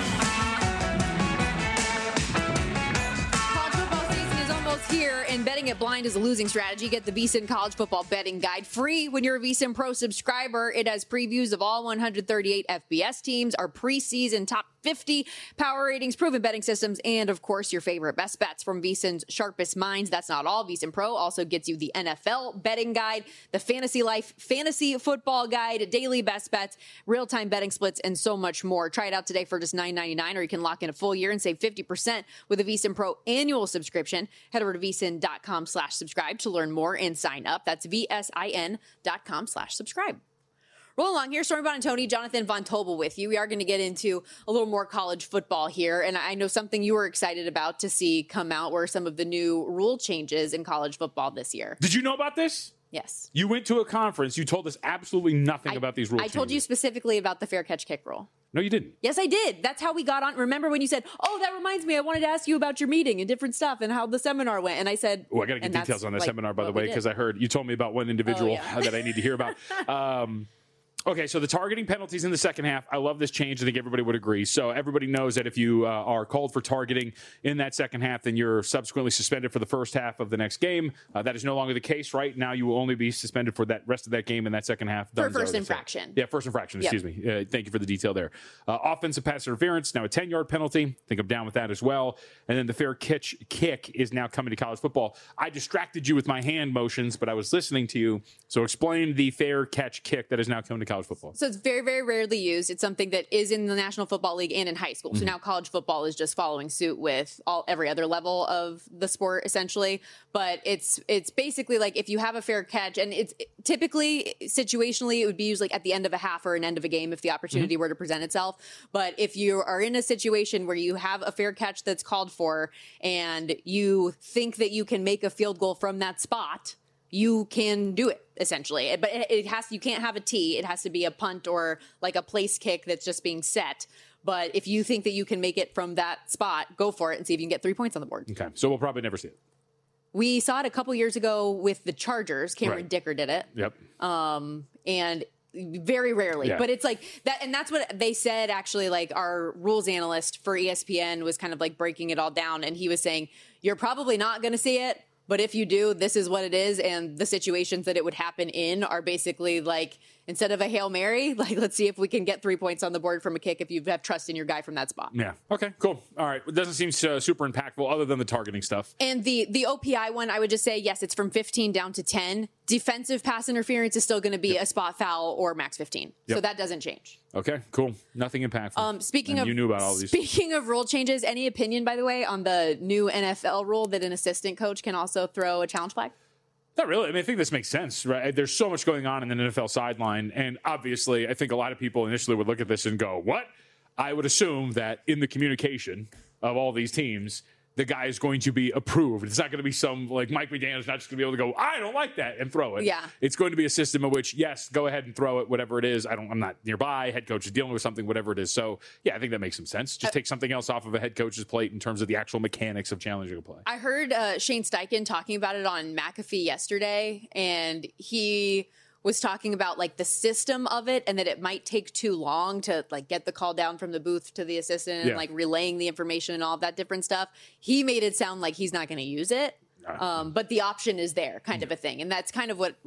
Here, and betting it blind is a losing strategy. Get the VSiN College Football Betting Guide free when you're a VSiN Pro subscriber. It has previews of all one hundred thirty-eight F B S teams, our preseason top fifty power ratings, proven betting systems, and of course your favorite best bets from VSiN's sharpest minds. That's not all. VSiN Pro also gets you the N F L betting guide, the Fantasy Life Fantasy Football Guide, daily best bets, real-time betting splits, and so much more. Try it out today for just nine ninety-nine, or you can lock in a full year and save fifty percent with a VSiN Pro annual subscription. Head over to vsin.com slash subscribe to learn more and sign up. That's V-S-I-N dot com slash subscribe. Roll along here. Stormy Buonantony, Jonathan Von Tobel with you. We are going to get into a little more college football here. And I know something you were excited about to see come out were some of the new rule changes in college football this year. Did you know about this? Yes. You went to a conference. You told us absolutely nothing I, about these rules. I told you specifically about the fair catch kick rule. No, you didn't. Yes, I did. That's how we got on. Remember when you said, oh, that reminds me, I wanted to ask you about your meeting and different stuff and how the seminar went. And I said, oh, I got to get details on that like seminar, by the way, because I heard you told me about one individual oh, yeah. that I need to hear about. um, Okay, so the targeting penalties in the second half, I love this change. I think everybody would agree. So everybody knows that if you uh, are called for targeting in that second half, then you're subsequently suspended for the first half of the next game. Uh, that is no longer the case, right? Now you will only be suspended for that rest of that game in that second half. For first infraction. Yeah, first infraction, yep. excuse me. Uh, thank you for the detail there. Uh, offensive pass interference, now a ten-yard penalty. I think I'm down with that as well. And then the fair catch kick is now coming to college football. I distracted you with my hand motions, but I was listening to you. So explain the fair catch kick that is now coming to college football. So it's very, very rarely used. It's something that is in the National Football League and in high school. Mm-hmm. So now college football is just following suit with all every other level of the sport, essentially. But it's it's basically like if you have a fair catch, and it's typically, situationally, it would be used like at the end of a half or an end of a game if the opportunity mm-hmm. were to present itself. But if you are in a situation where you have a fair catch that's called for and you think that you can make a field goal from that spot, you can do it, essentially. But it has you can't have a tee. It has to be a punt or like a place kick that's just being set. But if you think that you can make it from that spot, go for it and see if you can get three points on the board. Okay, so we'll probably never see it. We saw it a couple years ago with the Chargers. Cameron right. Dicker did it. Yep. Um, and very rarely, yeah. but it's like that. And that's what they said, actually, like our rules analyst for E S P N was kind of like breaking it all down. And he was saying, you're probably not going to see it. But if you do, this is what it is. And the situations that it would happen in are basically like, instead of a Hail Mary, like, let's see if we can get three points on the board from a kick if you have trust in your guy from that spot. Yeah. Okay, cool. All right. It doesn't seem uh, super impactful other than the targeting stuff. And the, the O P I one, I would just say, yes, it's from fifteen down to ten. Defensive pass interference is still going to be yep. a spot foul or max fifteen. Yep. So that doesn't change. Okay, cool. Nothing impactful. Um, speaking and of you knew about all these. Speaking of rule changes, any opinion, by the way, on the new N F L rule that an assistant coach can also throw a challenge flag? Not really. I mean, I think this makes sense, right? There's so much going on in the N F L sideline. And obviously, I think a lot of people initially would look at this and go, what? I would assume that in the communication of all these teams, the guy is going to be approved. It's not going to be some, like, Mike McDaniel's not just going to be able to go, I don't like that, and throw it. Yeah. It's going to be a system in which, yes, go ahead and throw it, whatever it is. I don't, I'm not nearby. Head coach is dealing with something, whatever it is. So, yeah, I think that makes some sense. Just uh, take something else off of a head coach's plate in terms of the actual mechanics of challenging a play. I heard uh, Shane Steichen talking about it on McAfee yesterday, and he was talking about like the system of it and that it might take too long to like get the call down from the booth to the assistant and yeah. like relaying the information and all of that different stuff. He made it sound like he's not going to use it. Um, but the option is there, kind of a thing. And that's kind of what, what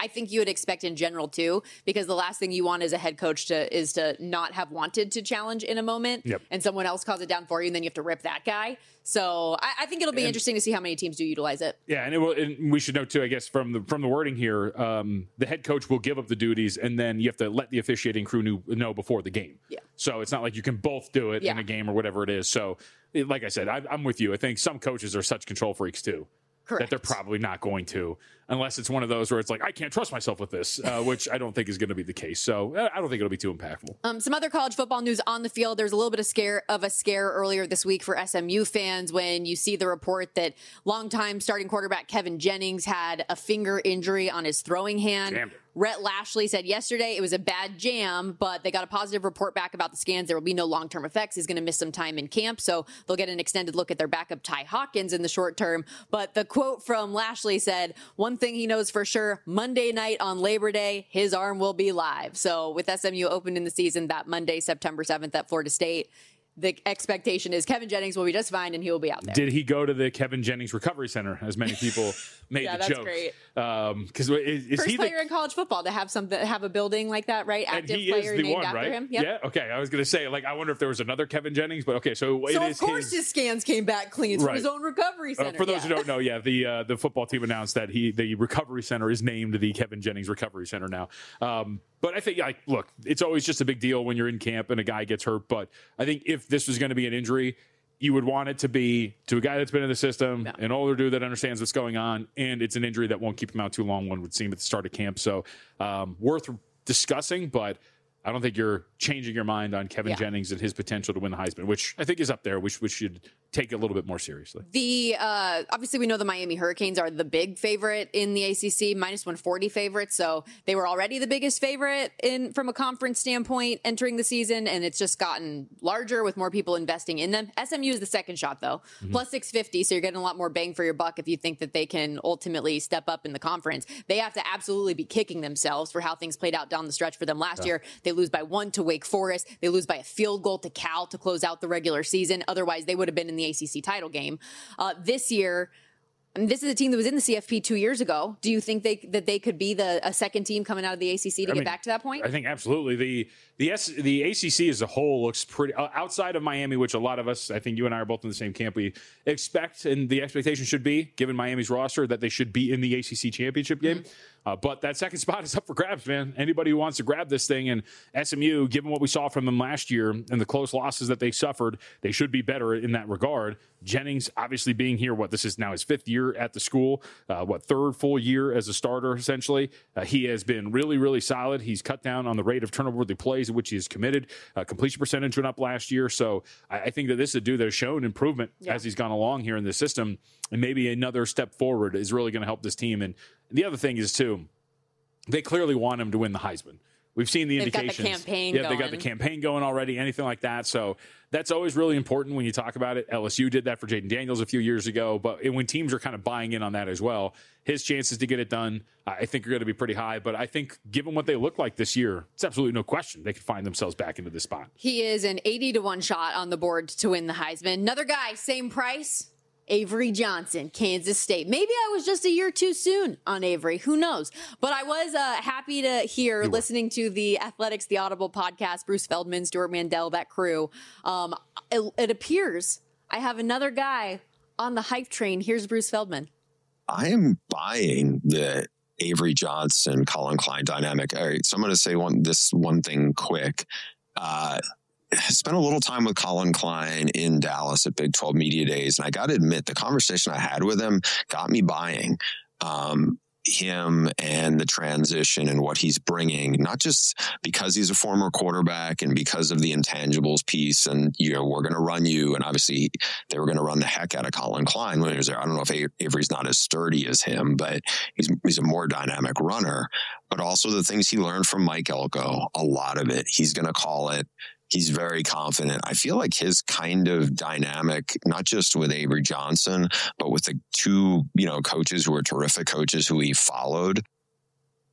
I think you would expect in general too, because the last thing you want as a head coach to is to not have wanted to challenge in a moment yep. and someone else calls it down for you and then you have to rip that guy. So I, I think it'll be and, interesting to see how many teams do utilize it. Yeah, and, it will, and we should note too, I guess, from the from the wording here, um, the head coach will give up the duties, and then you have to let the officiating crew knew, know before the game. Yeah. So it's not like you can both do it yeah. in a game or whatever it is. So, it, like I said, I, I'm with you. I think some coaches are such control freaks too. Correct. That they're probably not going to, unless it's one of those where it's like, I can't trust myself with this, uh, which I don't think is going to be the case. So I don't think it'll be too impactful. Um, some other college football news on the field. There's a little bit of scare of a scare earlier this week for S M U fans when you see the report that longtime starting quarterback Kevin Jennings had a finger injury on his throwing hand. Jammed it. Rhett Lashley said yesterday it was a bad jam, but they got a positive report back about the scans. There will be no long-term effects. He's going to miss some time in camp, so they'll get an extended look at their backup Ty Hawkins in the short term. But the quote from Lashley said, one thing he knows for sure, Monday night on Labor Day, his arm will be live. So with S M U opening the season that Monday, September seventh at Florida State, the expectation is Kevin Jennings will be just fine and he will be out there. Did he go to the Kevin Jennings Recovery Center, as many people made yeah, the that's joke? Great. Um, because is, is First he player the, in college football to have something, have a building like that, right? Active and he player is the named one, after right? him. Yep. Yeah. Okay. I was going to say, like, I wonder if there was another Kevin Jennings, but okay. So, so it of is course his, his scans came back clean from right. his own recovery center. Uh, for those yeah. who don't know, yeah, the uh, the football team announced that he the recovery center is named the Kevin Jennings Recovery Center now. Um, But I think, like, look, it's always just a big deal when you're in camp and a guy gets hurt. But I think if this was going to be an injury, you would want it to be to a guy that's been in the system, yeah. an older dude that understands what's going on, and it's an injury that won't keep him out too long, one would seem at the start of camp. So um, worth discussing, but I don't think you're changing your mind on Kevin yeah. Jennings and his potential to win the Heisman, which I think is up there, which we should take it a little bit more seriously. The uh, obviously we know the Miami Hurricanes are the big favorite in the A C C, minus one forty favorite. So they were already the biggest favorite in from a conference standpoint entering the season, and it's just gotten larger with more people investing in them. S M U is the second shot though, mm-hmm. plus six fifty. So you're getting a lot more bang for your buck if you think that they can ultimately step up in the conference. They have to absolutely be kicking themselves for how things played out down the stretch for them last yeah. year. They lose by one to Wake Forest. They lose by a field goal to Cal to close out the regular season. Otherwise, they would have been in the A C C title game. Uh, this year, and this is a team that was in the C F P two years ago. Do you think they that they could be the a second team coming out of the A C C to I get mean, back to that point? I think absolutely. The the S, the A C C as a whole looks pretty uh, outside of Miami, which a lot of us, I think you and I are both in the same camp. We expect, and the expectation should be, given Miami's roster, that they should be in the A C C championship game. Mm-hmm. Uh, but that second spot is up for grabs, man. Anybody who wants to grab this thing, and S M U, given what we saw from them last year and the close losses that they suffered, they should be better in that regard. Jennings, obviously being here, what, this is now his fifth year at the school, uh, what, third full year as a starter, essentially. Uh, he has been really, really solid. He's cut down on the rate of turnover-worthy plays in which he is committed. Uh, completion percentage went up last year. So I, I think that this is a dude that has shown improvement yeah. as he's gone along here in the system. And maybe another step forward is really going to help this team. And the other thing is, too, they clearly want him to win the Heisman. We've seen the They've indications. Got the campaign yeah, going. they got the campaign going already, anything like that. So that's always really important when you talk about it. L S U did that for Jaden Daniels a few years ago. But when teams are kind of buying in on that as well, his chances to get it done, I think, are going to be pretty high. But I think given what they look like this year, it's absolutely no question they could find themselves back into this spot. He is an eighty to one shot on the board to win the Heisman. Another guy, same price. Avery Johnson, Kansas State. Maybe I was just a year too soon on Avery. Who knows? But I was uh, happy to hear, listening to the Athletics, the Audible podcast, Bruce Feldman, Stuart Mandel, that crew. Um, it, it appears I have another guy on the hype train. Here's Bruce Feldman. I am buying the Avery Johnson, Colin Klein dynamic. All right, so I'm going to say one this one thing quick. Uh, spent a little time with Colin Klein in Dallas at Big twelve Media Days. And I got to admit, the conversation I had with him got me buying um, him and the transition and what he's bringing, not just because he's a former quarterback and because of the intangibles piece. And, you know, we're going to run you. And obviously they were going to run the heck out of Colin Klein when he was there. I don't know if Avery's not as sturdy as him, but he's, he's a more dynamic runner. But also the things he learned from Mike Elko, a lot of it, he's going to call it. He's very confident. I feel like his kind of dynamic, not just with Avery Johnson, but with the two, you know, coaches who were terrific coaches who he followed.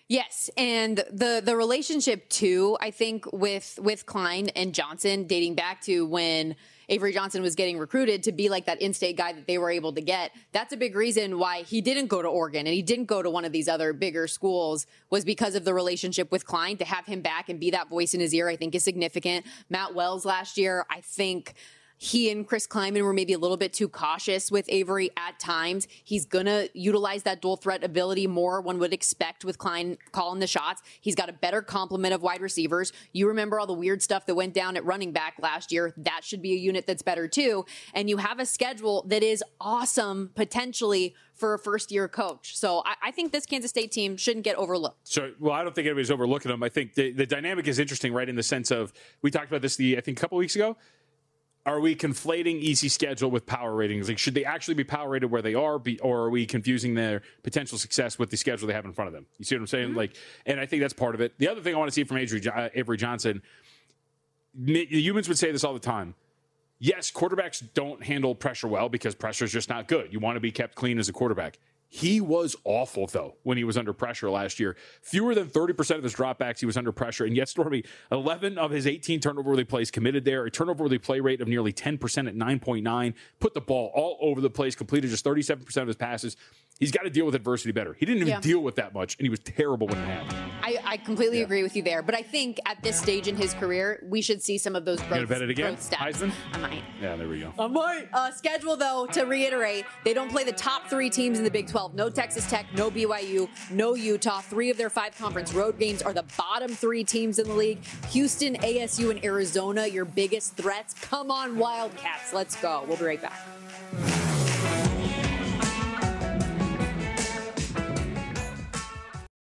Yes, and the the relationship too, I think, with with Klein and Johnson dating back to when Avery Johnson was getting recruited to be like that in-state guy that they were able to get. That's a big reason why he didn't go to Oregon and he didn't go to one of these other bigger schools, was because of the relationship with Klein. To have him back and be that voice in his ear, I think is significant. Matt Wells last year, I think he and Chris Kleiman were maybe a little bit too cautious with Avery at times. He's going to utilize that dual threat ability more, one would expect, with Klein calling the shots. He's got a better complement of wide receivers. You remember all the weird stuff that went down at running back last year. That should be a unit that's better too. And you have a schedule that is awesome potentially for a first-year coach. So I, I think this Kansas State team shouldn't get overlooked. So, well, I don't think anybody's overlooking them. I think the, the dynamic is interesting, right, in the sense of, we talked about this, the I think, a couple weeks ago. Are we conflating easy schedule with power ratings? Like, should they actually be power rated where they are, be, or are we confusing their potential success with the schedule they have in front of them? You see what I'm saying? Mm-hmm. Like, and I think that's part of it. The other thing I want to see from Avery, uh, Avery Johnson, the humans would say this all the time. Yes, quarterbacks don't handle pressure well because pressure is just not good. You want to be kept clean as a quarterback. He was awful, though, when he was under pressure last year. Fewer than thirty percent of his dropbacks, he was under pressure. And yet, Stormy, eleven of his eighteen turnover-worthy plays committed there, a turnover-worthy play rate of nearly ten percent at nine point nine, put the ball all over the place, completed just thirty-seven percent of his passes. He's got to deal with adversity better. He didn't even yeah. deal with that much, and he was terrible when it happened. I, I completely yeah. agree with you there. But I think at this stage in his career, we should see some of those growth, bet it again? growth stats. Heisman? I might. Yeah, there we go. I might. Uh, schedule, though, to reiterate, they don't play the top three teams in the Big twelve. No Texas Tech, no B Y U, no Utah. Three of their five conference road games are the bottom three teams in the league. Houston, A S U, and Arizona, your biggest threats. Come on, Wildcats. Let's go. We'll be right back.